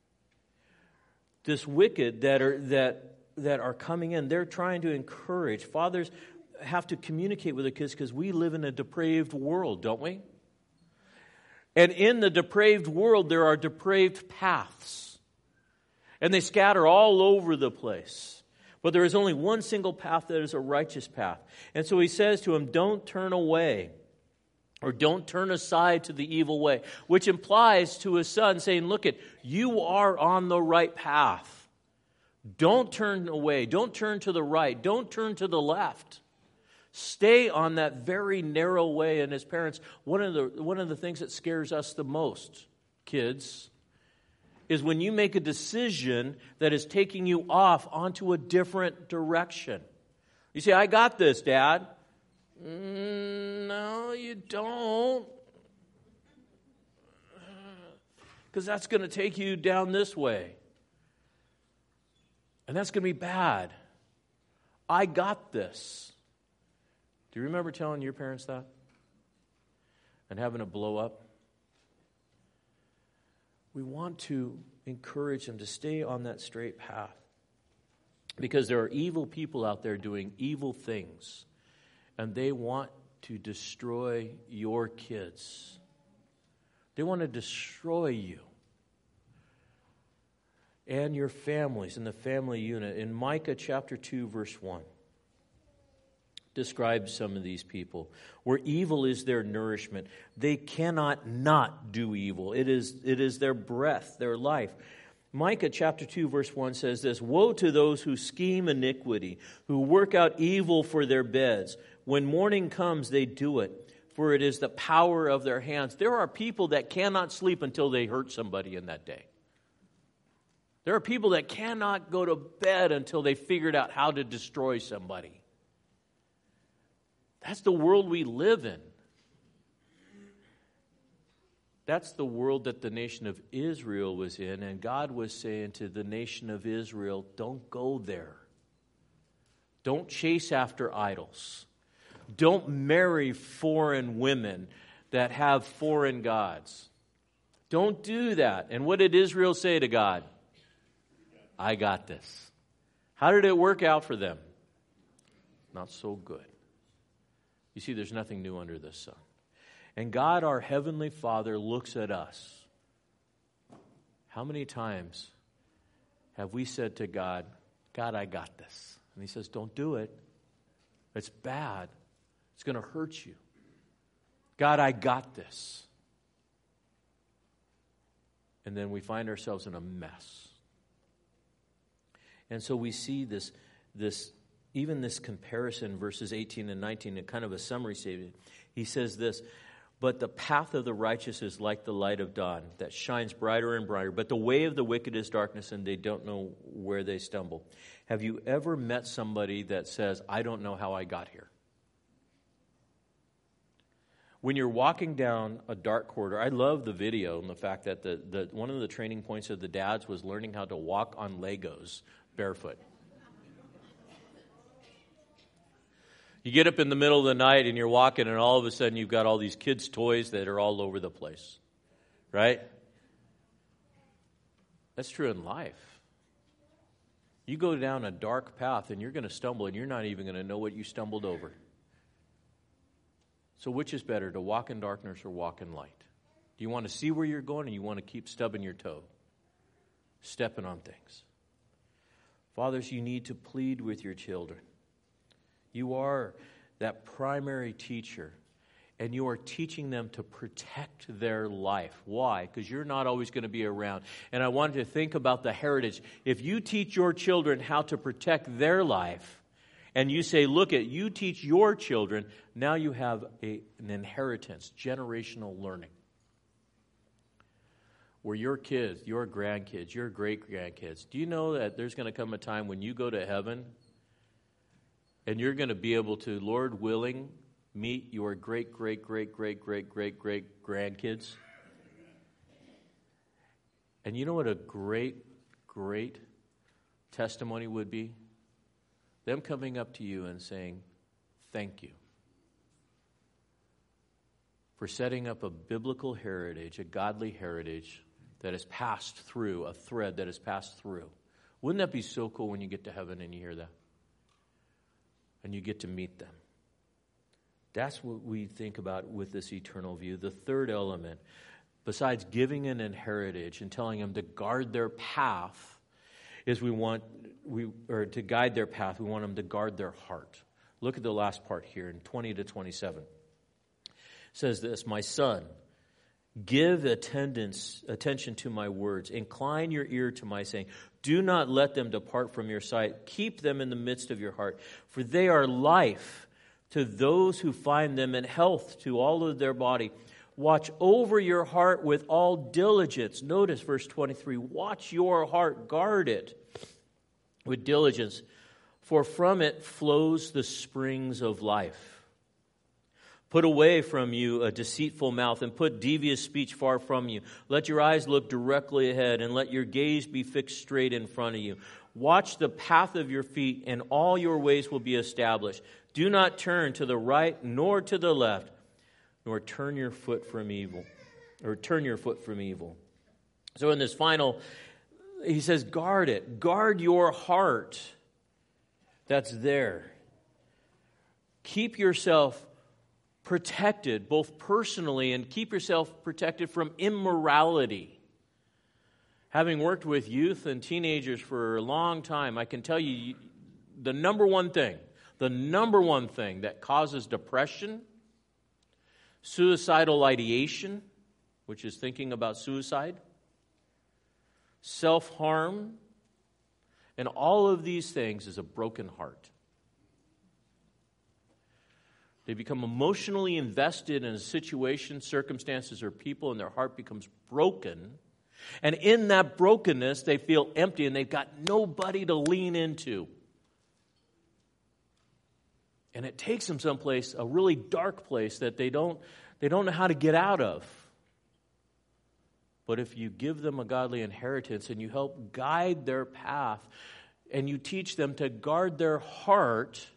This wicked that are that that are coming in, they're trying to encourage. Fathers have to communicate with their kids because we live in a depraved world, don't we? And in the depraved world, there are depraved paths. And they scatter all over the place. But there is only one single path that is a righteous path. And so he says to him, don't turn away. Or don't turn aside to the evil way. Which implies to his son saying, look it, you are on the right path. Don't turn away. Don't turn to the right. Don't turn to the left. Stay on that very narrow way. And as parents, one of the one of the things that scares us the most, kids, is when you make a decision that is taking you off onto a different direction. You say, I got this, Dad. Mm, no, you don't. Because that's going to take you down this way. And that's going to be bad. I got this. Do you remember telling your parents that? And having a blow up? We want to encourage them to stay on that straight path. Because there are evil people out there doing evil things. And they want to destroy your kids. They want to destroy you. And your families and the family unit. In Micah chapter two, verse one, describes some of these people. Where evil is their nourishment. They cannot not do evil. It is, it is their breath, their life. Micah chapter two, verse one says this, woe to those who scheme iniquity, who work out evil for their beds. When morning comes, they do it, for it is the power of their hands. There are people that cannot sleep until they hurt somebody in that day. There are people that cannot go to bed until they figured out how to destroy somebody. That's the world we live in. That's the world that the nation of Israel was in, and God was saying to the nation of Israel, don't go there. Don't chase after idols. Don't marry foreign women that have foreign gods. Don't do that. And what did Israel say to God? I got this. How did it work out for them? Not so good. You see, there's nothing new under the sun. And God, our Heavenly Father, looks at us. How many times have we said to God, God, I got this? And He says, don't do it. It's bad. It's going to hurt you. God, I got this. And then we find ourselves in a mess. And so we see this, this, even this comparison, verses eighteen and nineteen, a kind of a summary statement. He says this, but the path of the righteous is like the light of dawn that shines brighter and brighter. But the way of the wicked is darkness, and they don't know where they stumble. Have you ever met somebody that says, I don't know how I got here? When you're walking down a dark corridor, I love the video and the fact that the, the one of the training points of the dads was learning how to walk on Legos barefoot. You get up in the middle of the night and you're walking, and all of a sudden you've got all these kids' toys that are all over the place. Right? That's true in life. You go down a dark path and you're going to stumble, and you're not even going to know what you stumbled over. So which is better, to walk in darkness or walk in light? Do you want to see where you're going, or you want to keep stubbing your toe, stepping on things? Fathers, you need to plead with your children. You are that primary teacher, and you are teaching them to protect their life. Why? Because you're not always going to be around. And I want you to think about the heritage. If you teach your children how to protect their life, and you say, look at, you teach your children, now you have a, an inheritance, generational learning. Where your kids, your grandkids, your great-grandkids, do you know that there's going to come a time when you go to heaven and you're going to be able to, Lord willing, meet your great-great-great-great-great-great-great-grandkids? And you know what a great, great testimony would be? Them coming up to you and saying, thank you for setting up a biblical heritage, a godly heritage that has passed through, a thread that has passed through. Wouldn't that be so cool when you get to heaven and you hear that? And you get to meet them. That's what we think about with this eternal view. The third element, besides giving an heritage and telling them to guard their path, is we want, we or to guide their path, we want them to guard their heart. Look at the last part here in twenty to twenty-seven. It says this, my son, give attendance, attention to my words. Incline your ear to my saying. Do not let them depart from your sight. Keep them in the midst of your heart, for they are life to those who find them, and health to all of their body. Watch over your heart with all diligence. Notice verse twenty-three. Watch your heart, guard it with diligence, for from it flows the springs of life. Put away from you a deceitful mouth, and put devious speech far from you. Let your eyes look directly ahead, and let your gaze be fixed straight in front of you. Watch the path of your feet, and all your ways will be established. Do not turn to the right nor to the left, nor turn your foot from evil, or turn your foot from evil. So in this final, he says, guard it. Guard your heart that's there. Keep yourself protected, both personally, and keep yourself protected from immorality. Having worked with youth and teenagers for a long time, I can tell you the number one thing, the number one thing that causes depression, suicidal ideation, which is thinking about suicide, self-harm, and all of these things is a broken heart. They become emotionally invested in a situation, circumstances, or people, and their heart becomes broken. And in that brokenness, they feel empty, and they've got nobody to lean into. And it takes them someplace, a really dark place that they don't, they don't know how to get out of. But if you give them a godly inheritance and you help guide their path, and you teach them to guard their heart,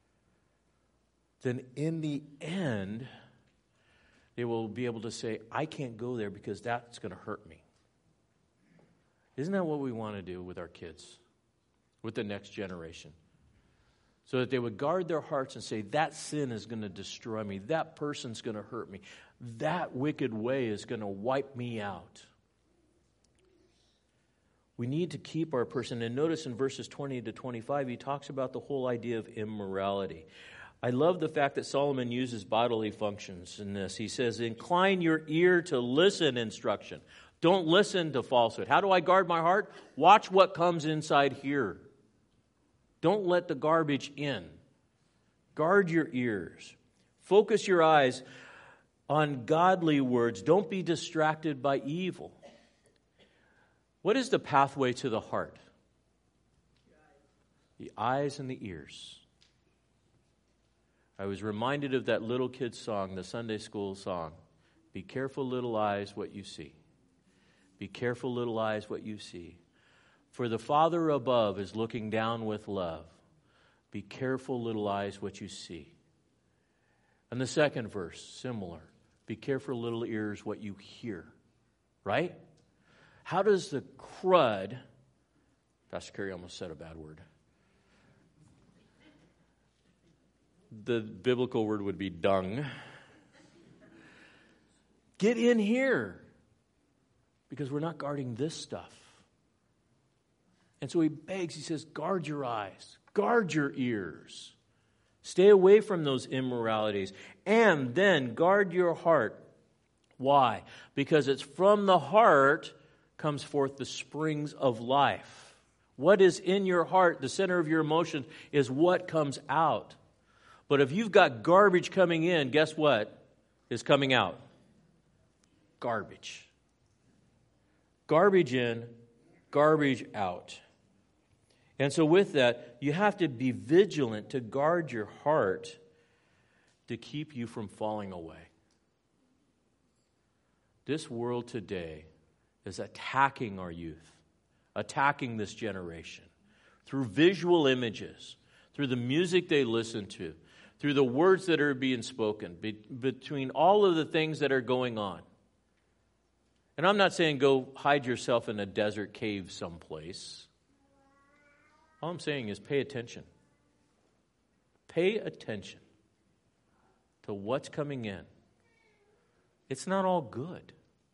then in the end, they will be able to say, I can't go there because that's going to hurt me. Isn't that what we want to do with our kids, with the next generation? So that they would guard their hearts and say, that sin is going to destroy me. That person's going to hurt me. That wicked way is going to wipe me out. We need to keep our person. And notice in verses twenty to twenty-five, he talks about the whole idea of immorality. I love the fact that Solomon uses bodily functions in this. He says, incline your ear to listen instruction. Don't listen to falsehood. How do I guard my heart? Watch what comes inside here. Don't let the garbage in. Guard your ears. Focus your eyes on godly words. Don't be distracted by evil. What is the pathway to the heart? The eyes and the ears. I was reminded of that little kid's song, the Sunday school song. Be careful, little eyes, what you see. Be careful, little eyes, what you see. For the Father above is looking down with love. Be careful, little eyes, what you see. And the second verse, similar. Be careful, little ears, what you hear. Right? How does the crud, Pastor Kerry almost said a bad word. The biblical word would be dung. Get in here. Because we're not guarding this stuff. And so he begs, he says, guard your eyes. Guard your ears. Stay away from those immoralities. And then guard your heart. Why? Because it's from the heart comes forth the springs of life. What is in your heart, the center of your emotions, is what comes out. But if you've got garbage coming in, guess what is coming out? Garbage. Garbage in, garbage out. And so with that, you have to be vigilant to guard your heart to keep you from falling away. This world today is attacking our youth, attacking this generation through visual images, through the music they listen to, through the words that are being spoken, be, between all of the things that are going on. And I'm not saying go hide yourself in a desert cave someplace. All I'm saying is pay attention. Pay attention to what's coming in. It's not all good.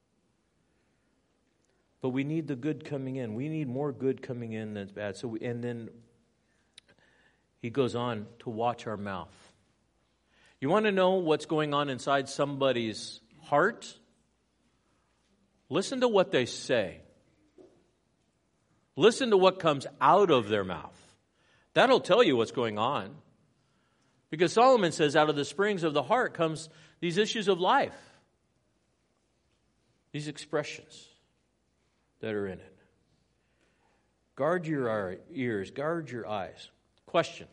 But we need the good coming in. We need more good coming in than bad. So, we, and then he goes on to watch our mouth. You want to know what's going on inside somebody's heart? Listen to what they say. Listen to what comes out of their mouth. That'll tell you what's going on. Because Solomon says out of the springs of the heart comes these issues of life. These expressions that are in it. Guard your ears, guard your eyes. Question.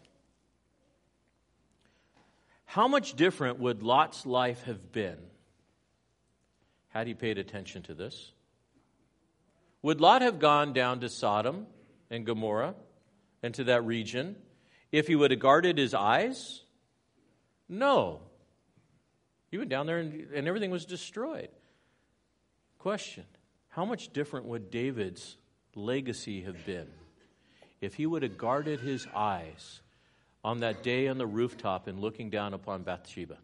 How much different would Lot's life have been had he paid attention to this? Would Lot have gone down to Sodom and Gomorrah and to that region if he would have guarded his eyes? No. He went down there and, and everything was destroyed. Question. How much different would David's legacy have been if he would have guarded his eyes on that day on the rooftop and looking down upon Bathsheba?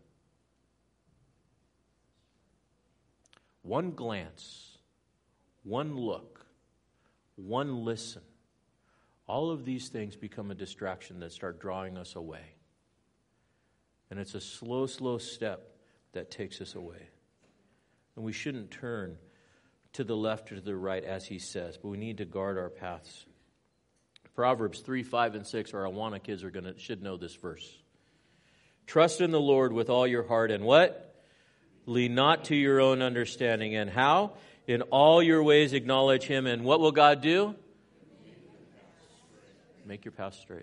One glance, one look, one listen, all of these things become a distraction that start drawing us away. And it's a slow, slow step that takes us away. And we shouldn't turn to the left or to the right, as he says, but we need to guard our paths. Proverbs three, five, and six, our Awana kids are gonna should know this verse. Trust in the Lord with all your heart, and what? Lean not to your own understanding. And how? In all your ways acknowledge him, and what will God do? Make your path straight.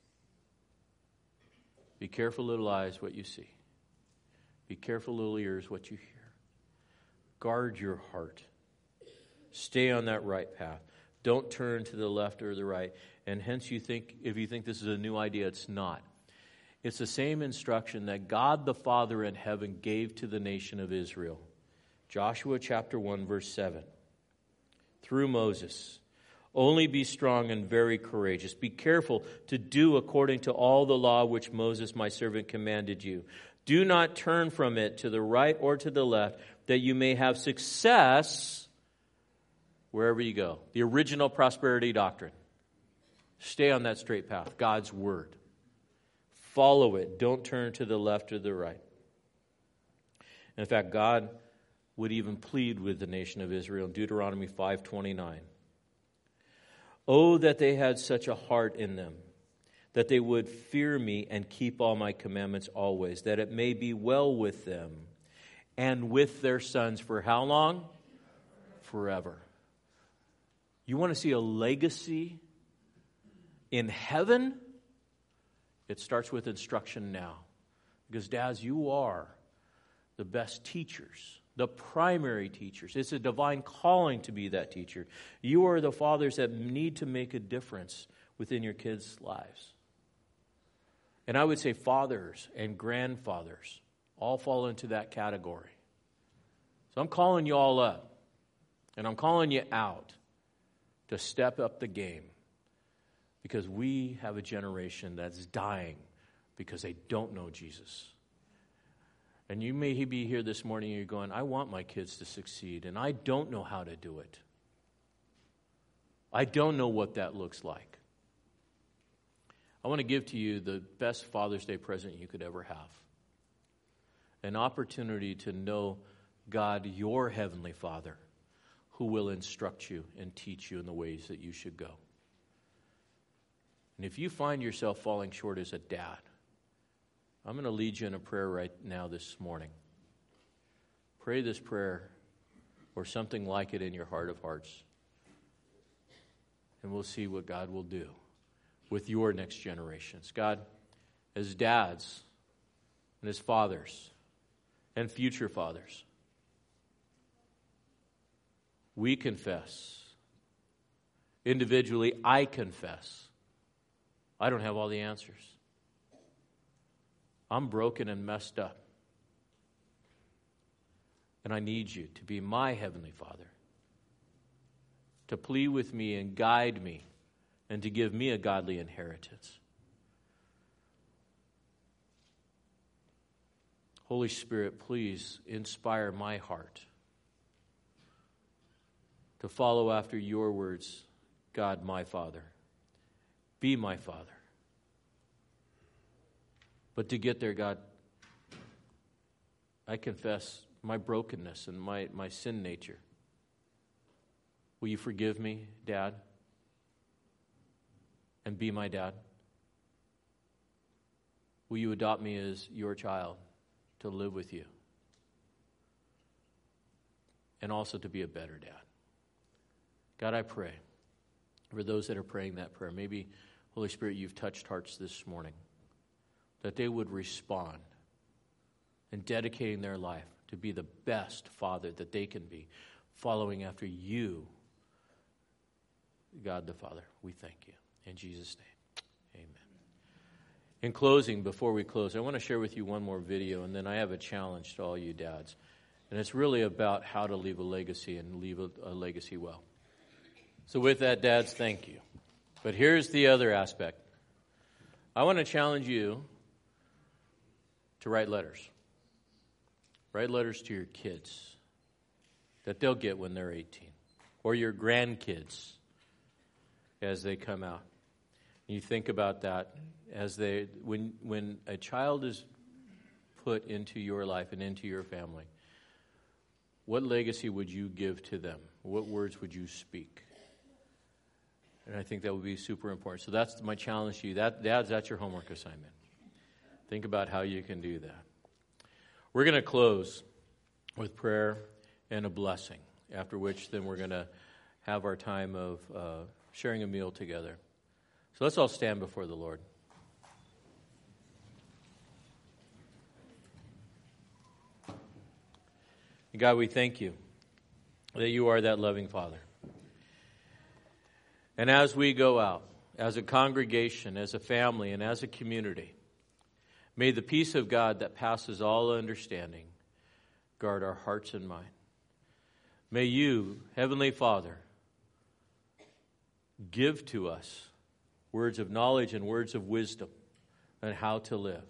Be careful, little eyes, what you see. Be careful, little ears, what you hear. Guard your heart. Stay on that right path. Don't turn to the left or the right. And hence you think, if you think this is a new idea, it's not. It's the same instruction that God the Father in heaven gave to the nation of Israel. Joshua chapter one, verse seven. Through Moses. Only be strong and very courageous. Be careful to do according to all the law which Moses my servant commanded you. Do not turn from it to the right or to the left, that you may have success wherever you go. The original prosperity doctrine. Stay on that straight path. God's word. Follow it. Don't turn to the left or the right. In fact, God would even plead with the nation of Israel in Deuteronomy five twenty-nine. Oh, that they had such a heart in them, that they would fear me and keep all my commandments always, that it may be well with them and with their sons for how long? Forever. You want to see a legacy in heaven? It starts with instruction now. Because, dads, you are the best teachers, the primary teachers. It's a divine calling to be that teacher. You are the fathers that need to make a difference within your kids' lives. And I would say fathers and grandfathers all fall into that category. So I'm calling you all up, and I'm calling you out to step up the game, because we have a generation that's dying because they don't know Jesus. And you may be here this morning and you're going, I want my kids to succeed, and I don't know how to do it. I don't know what that looks like. I want to give to you the best Father's Day present you could ever have. An opportunity to know God, your Heavenly Father, who will instruct you and teach you in the ways that you should go. And if you find yourself falling short as a dad, I'm going to lead you in a prayer right now this morning. Pray this prayer or something like it in your heart of hearts. And we'll see what God will do with your next generations. God, as dads and as fathers and future fathers, we confess. Individually, I confess. I don't have all the answers. I'm broken and messed up. And I need you to be my Heavenly Father, to plead with me and guide me, and to give me a godly inheritance. Holy Spirit, please inspire my heart to follow after your words, God, my Father. Be my Father. But to get there, God, I confess my brokenness and my, my sin nature. Will you forgive me, Dad? And be my dad? Will you adopt me as your child to live with you? And also to be a better dad. God, I pray for those that are praying that prayer. Maybe, Holy Spirit, you've touched hearts this morning, that they would respond in dedicating their life to be the best father that they can be, following after you, God the Father. We thank you. In Jesus' name, amen. In closing, before we close, I want to share with you one more video, and then I have a challenge to all you dads. And it's really about how to leave a legacy and leave a, a legacy well. So with that, dads, thank you. But here's the other aspect. I want to challenge you to write letters. Write letters to your kids that they'll get when they're eighteen, or your grandkids as they come out. You think about that as they when when a child is put into your life and into your family, what legacy would you give to them? What words would you speak? And I think that would be super important. So that's my challenge to you. That, dads, that's your homework assignment. Think about how you can do that. We're going to close with prayer and a blessing, after which then we're going to have our time of uh, sharing a meal together. So let's all stand before the Lord. God, we thank you that you are that loving Father. And as we go out, as a congregation, as a family, and as a community, may the peace of God that passes all understanding guard our hearts and mind. May you, Heavenly Father, give to us words of knowledge and words of wisdom on how to live.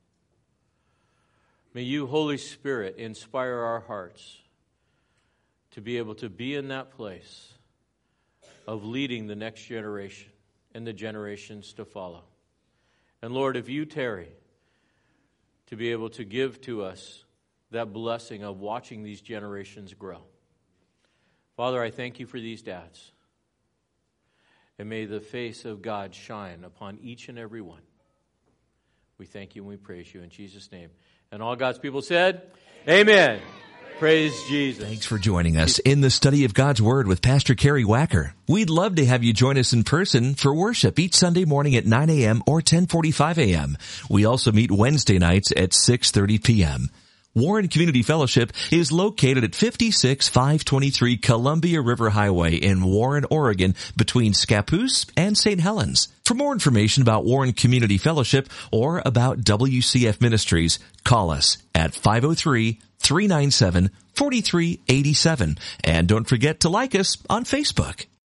May you, Holy Spirit, inspire our hearts to be able to be in that place of leading the next generation and the generations to follow. And Lord, if you tarry, to be able to give to us that blessing of watching these generations grow. Father, I thank you for these dads. And may the face of God shine upon each and every one. We thank you and we praise you in Jesus' name. And all God's people said, amen. Praise Jesus. Thanks for joining us in the study of God's Word with Pastor Kerry Wacker. We'd love to have you join us in person for worship each Sunday morning at nine a.m. or ten forty-five a.m. We also meet Wednesday nights at six thirty p.m. Warren Community Fellowship is located at fifty-six five twenty-three Columbia River Highway in Warren, Oregon, between Scappoose and Saint Helens. For more information about Warren Community Fellowship or about W C F Ministries, call us at five oh three, three nine seven, four three eight seven. And don't forget to like us on Facebook.